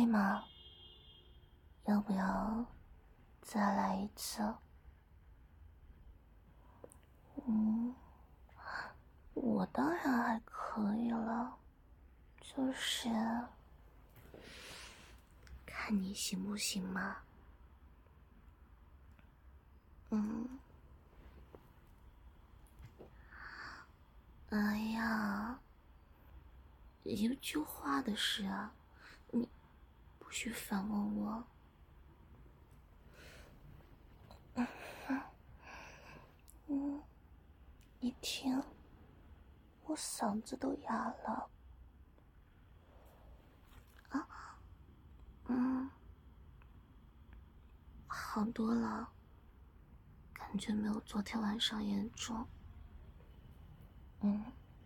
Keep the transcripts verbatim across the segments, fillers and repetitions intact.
累吗？要不要再来一次？嗯，我当然还可以了，就是看你行不行嘛。嗯，哎呀，一句话的事啊，你不许反问我。嗯，你听，我嗓子都哑了。啊，嗯，好多了，感觉没有昨天晚上严重。嗯，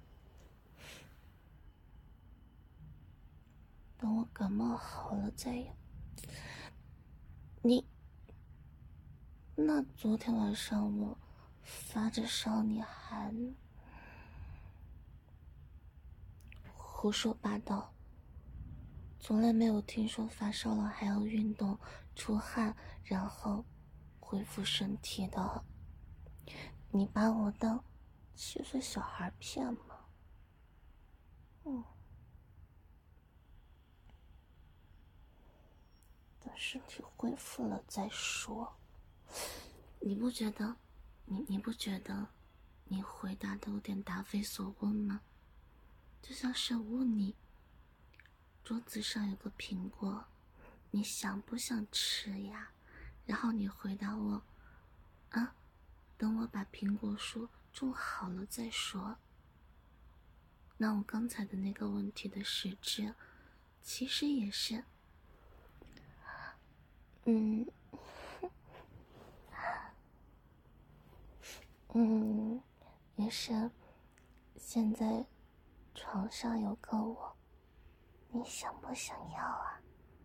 等我感冒好了再用。你，那昨天晚上我发着烧，你还胡说八道。从来没有听说发烧了还要运动出汗然后恢复身体的。你把我当七岁小孩骗吗？嗯，等身体恢复了再说。你不觉得你你不觉得你回答的有点答非所问吗？就像是问你桌子上有个苹果，你想不想吃呀？然后你回答我，啊，等我把苹果树种好了再说。那我刚才的那个问题的实质，其实也是，嗯，嗯，也是，现在床上有个我，你想不想要啊？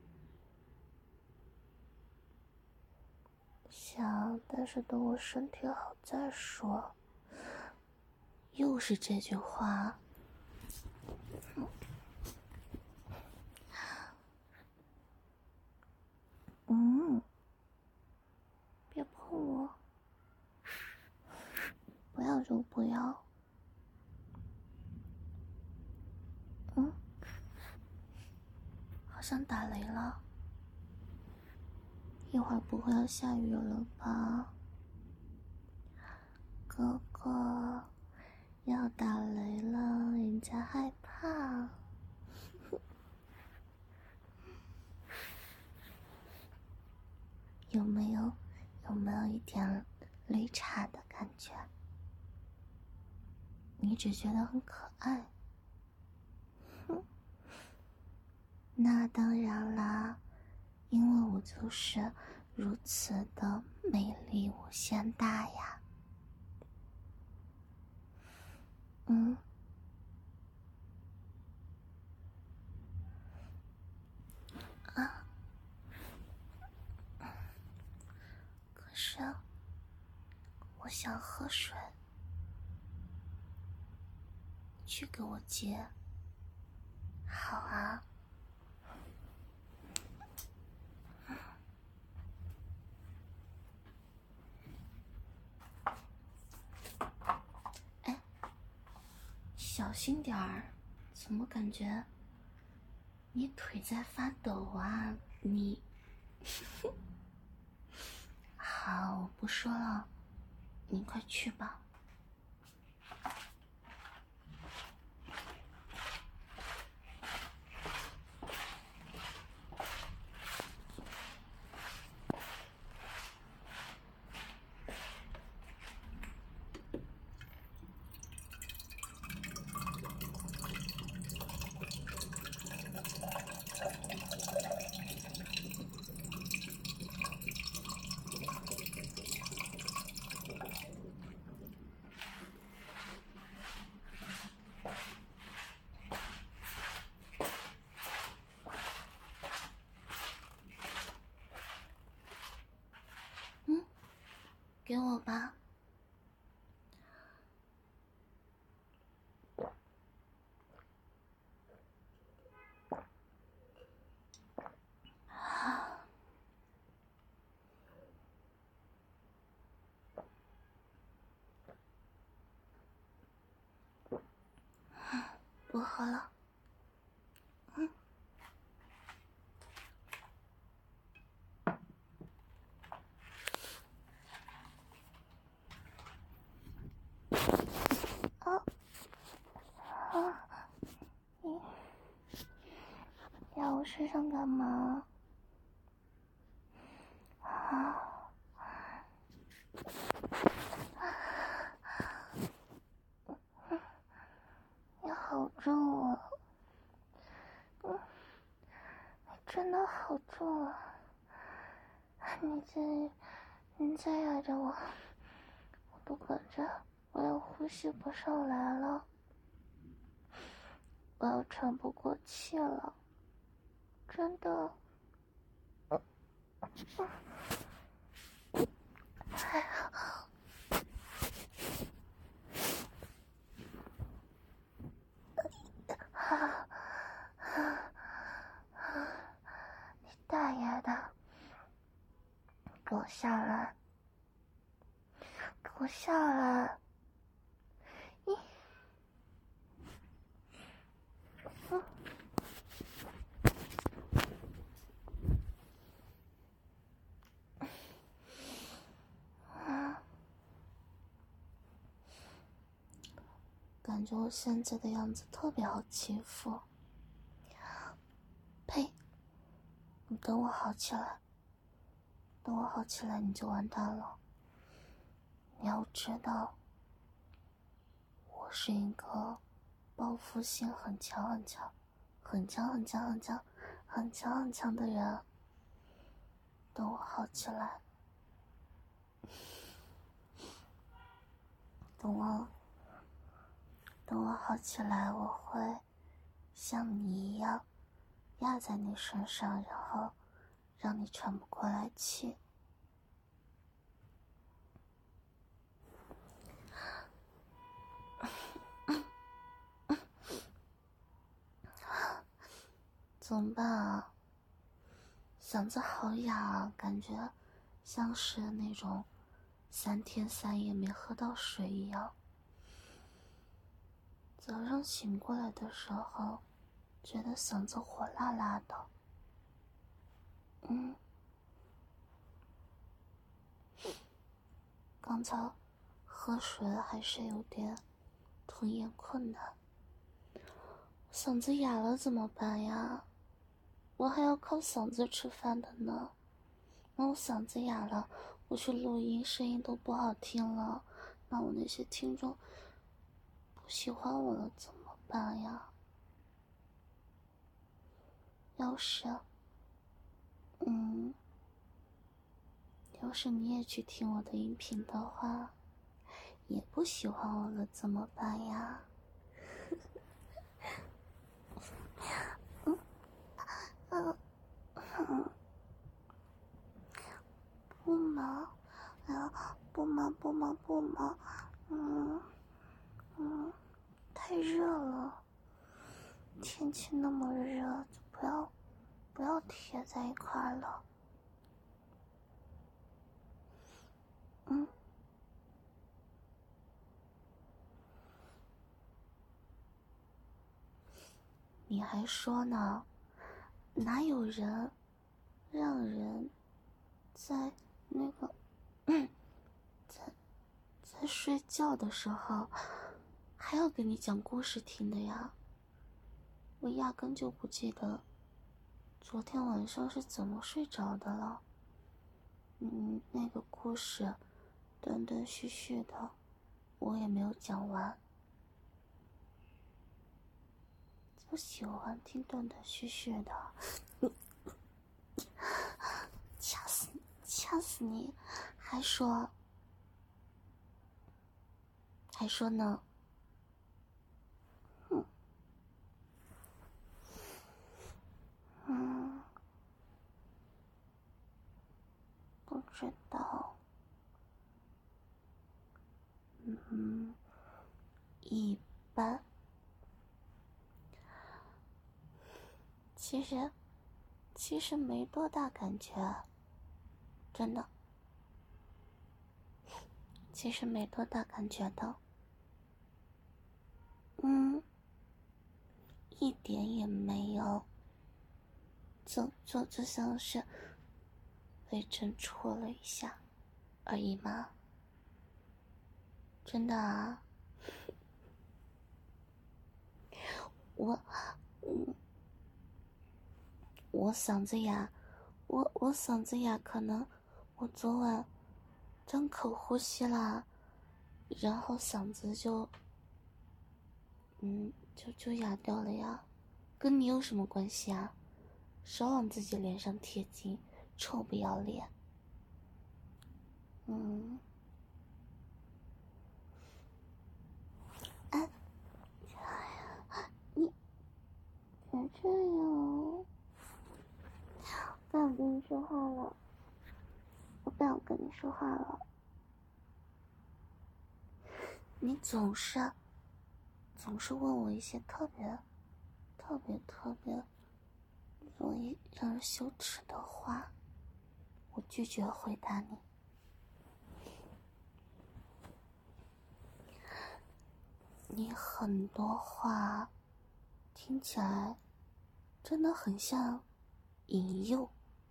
想，但是等我身体好再说。又是这句话。嗯，别碰我，不要就不要。嗯，好像打雷了，一会儿不会要下雨了吧？哥哥，要打雷了，人家害怕。有没有有没有一点绿茶的感觉？你只觉得很可爱。哼，那当然啦，因为我就是如此的美丽无限大呀。嗯，啊，可是我想喝水，去给我接。好啊。哎，小心点儿，怎么感觉你腿在发抖啊？你好，我不说了，你快去吧。嗯，给我吧。 我喝了。嗯。啊啊！你压我身上干嘛？啊！你好重啊！嗯，你真的好重啊！你再你再压着我，我都感觉我要呼吸不上来了，我要喘不过气了，真的。嗯嗯，哎呀！啊啊啊！你大爷的！给我下来！给我下来！你，嗯，啊，感觉我现在的样子特别好欺负。呸！你等我好起来，等我好起来你就完蛋了。你要知道，我是一个报复性很强很强、很强很强很强、很强很强的人。等我好起来，等我，等我好起来，我会像你一样压在你身上，然后让你喘不过来气。怎么办啊？嗓子好哑啊，感觉像是那种三天三夜没喝到水一样。早上醒过来的时候，觉得嗓子火辣辣的。嗯，刚才喝水还是有点吞咽困难。嗓子哑了怎么办呀？我还要靠嗓子吃饭的呢。那我嗓子哑了，我去录音，声音都不好听了，那我那些听众不喜欢我了怎么办呀？要是，嗯，要是你也去听我的音频的话，也不喜欢我了怎么办呀？嗯嗯嗯，不嘛，哎呀，不嘛不嘛不嘛，嗯嗯，太热了，天气那么热，就不要不要贴在一块儿了。嗯，你还说呢？哪有人让人在那个在在睡觉的时候还要给你讲故事听的呀？我压根就不记得昨天晚上是怎么睡着的了。嗯，那个故事断断续续的，我也没有讲完。就喜欢听断断续续的，你掐死你，掐死你！还说，还说呢？嗯嗯，不知道。嗯，一般。其实，其实没多大感觉，真的。其实没多大感觉的。嗯， 一点也没有，就就就像是被针戳了一下而已嘛。真的啊，我，嗯，我嗓子哑，我我嗓子哑，可能我昨晚张口呼吸啦，然后嗓子就，嗯，就就哑掉了呀，跟你有什么关系啊？少往自己脸上贴金，臭不要脸。嗯，哎，你别这样，不想跟你说话了，我不想跟你说话了。你总是，总是问我一些特别、特别、特别容易让人羞耻的话，我拒绝回答你。你很多话听起来真的很像引诱。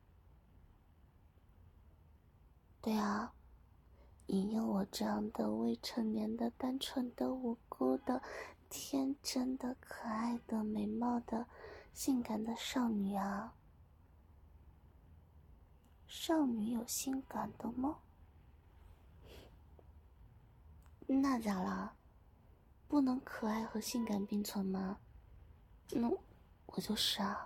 对啊，引诱我这样的未成年的、单纯的、无辜的、天真的、可爱的、美貌的、性感的少女啊。少女有性感的吗？那咋啦？不能可爱和性感并存吗？那我就是啊。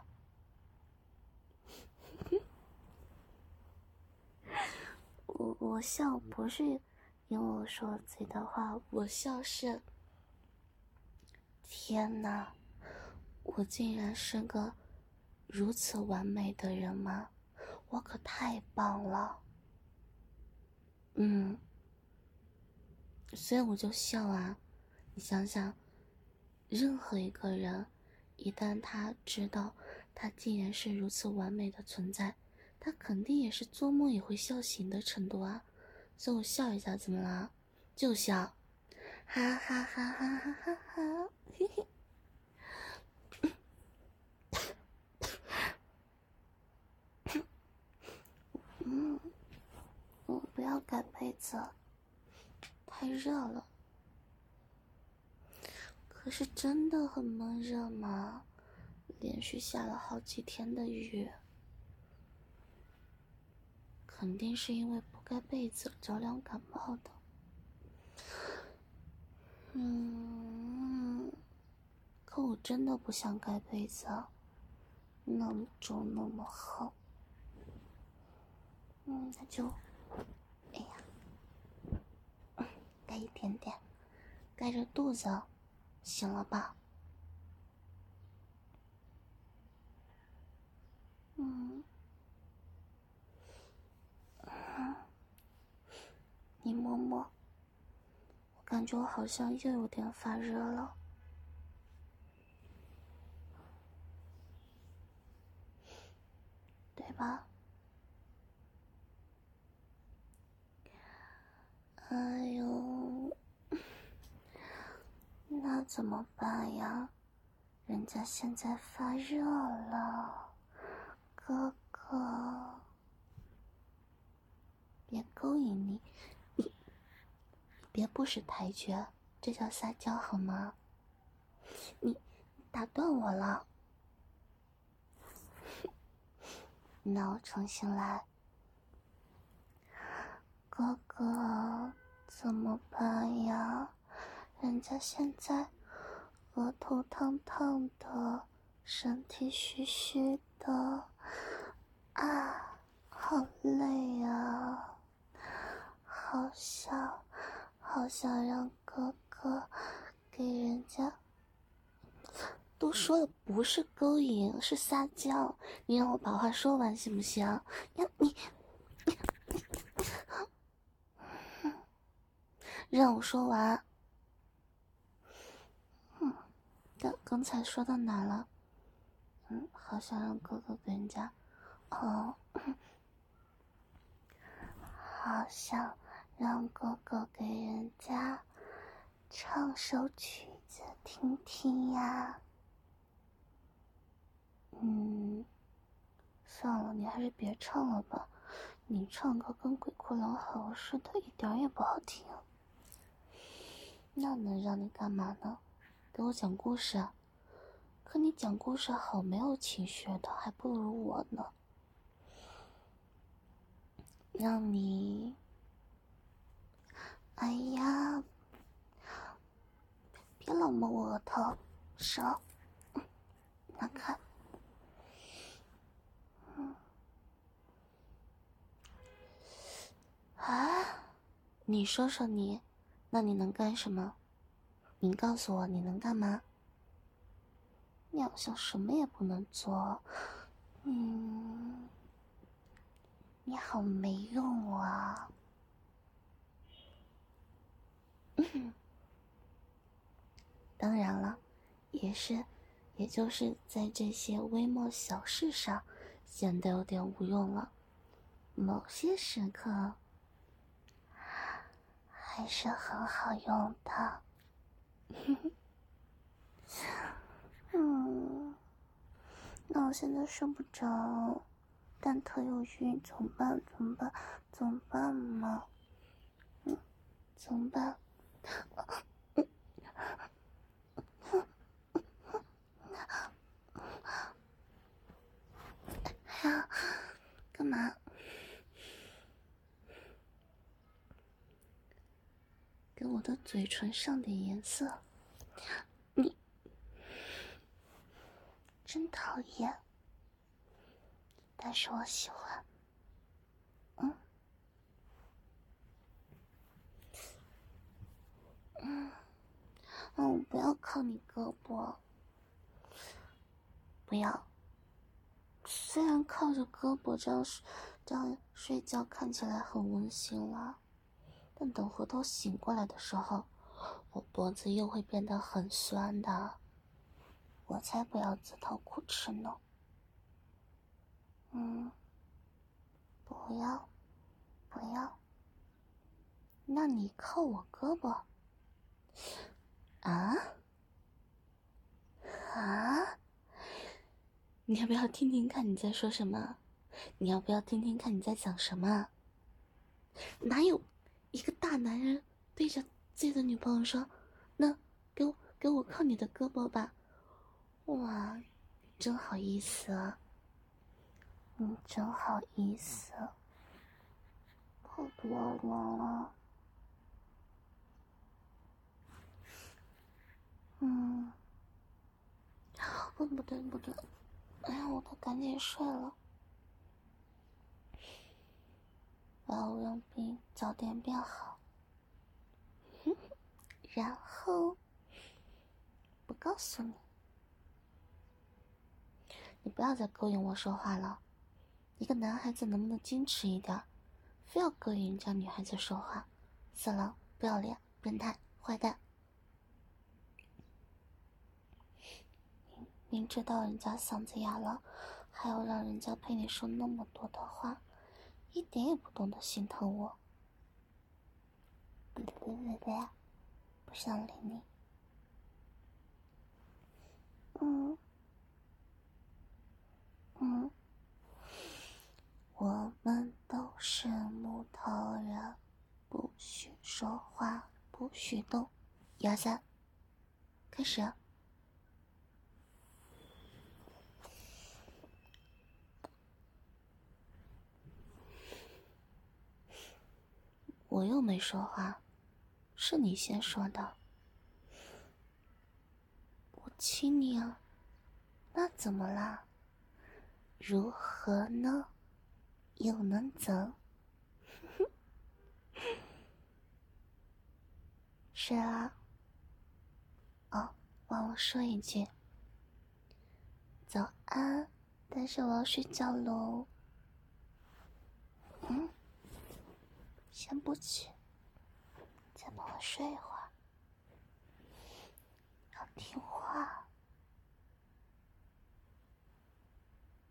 我我笑不是因为我说了自己的话，我笑是，天哪，我竟然是个如此完美的人吗？我可太棒了。嗯，所以我就笑啊。你想想，任何一个人，一旦他知道他竟然是如此完美的存在，他肯定也是做梦也会笑醒的程度啊。所以我笑一下怎么啦？就笑，哈哈哈哈哈哈哈，嘿嘿。嗯，我不要盖被子，太热了。可是真的很闷热吗？连续下了好几天的雨，肯定是因为不盖被子着凉感冒的。嗯，可我真的不想盖被子，那么重那么厚。嗯，那就，哎呀，盖一点点，盖着肚子，行了吧？嗯，你摸摸，我感觉我好像又有点发热了，对吧？哎呦，那怎么办呀？人家现在发热了，哥哥，别勾引你，你别不识抬举，这叫撒娇好吗？你打断我了，那我重新来。哥哥，怎么办呀？人家现在额头烫烫的，身体虚虚的，啊，好累啊，好想，好想让哥哥给人家。都说了不是勾引，是撒娇，你让我把话说完行不行？呀，你，让我说完。嗯，刚刚才说到哪了？嗯，好想让哥哥给人家，哦，好想让哥哥给人家唱首曲子听听呀。 嗯，算了，你还是别唱了吧，你唱歌跟鬼哭狼嚎似的，一点也不好听。那能让你干嘛呢？给我讲故事啊？可你讲故事好没有情绪的，还不如我呢。让你，哎呀，别老摸我额头，手，难看。嗯，啊，你说说你，那你能干什么？你告诉我你能干嘛？你好像什么也不能做。嗯，你好没用啊。嗯，当然了，也是，也就是在这些微末小事上显得有点无用了。某些时刻还是很好用的。嗯，那我现在睡不着，蛋特有晕，怎么办？怎么办？怎么办嘛？嗯，怎么办？哎呀，干嘛？给我的嘴唇上点颜色，你真讨厌，但是我喜欢。嗯嗯嗯，我不要靠你胳膊，不要。虽然靠着胳膊这样这样睡觉看起来很温馨啦，但等回头醒过来的时候，我脖子又会变得很酸的。我才不要自讨苦吃呢。嗯，不要，不要。那你靠我胳膊？啊？啊？你要不要听听看你在说什么？你要不要听听看你在讲什么？哪有一个大男人对着自己的女朋友说：“那给我给我靠你的胳膊吧。”哇，你真好意思啊！你真好意思，太不要脸了。嗯，哦不对不对，哎呀，我得赶紧睡了，我要让病早点变好。然后不告诉你，你不要再勾引我说话了。一个男孩子能不能矜持一点，非要勾引人家女孩子说话？色狼、不要脸、变态、坏蛋！明知道人家嗓子哑了，还要让人家陪你说那么多的话，一点也不懂得心疼我。别别别别，不想理你。嗯嗯，我们都是木头人，不许说话，不许动。一二三，开始。我又没说话，是你先说的。我亲你啊，那怎么啦？如何呢？又能怎？睡啦。哦，忘了说一句，早安。但是我要睡觉喽。嗯，先不起，再帮我睡一会儿，要听话。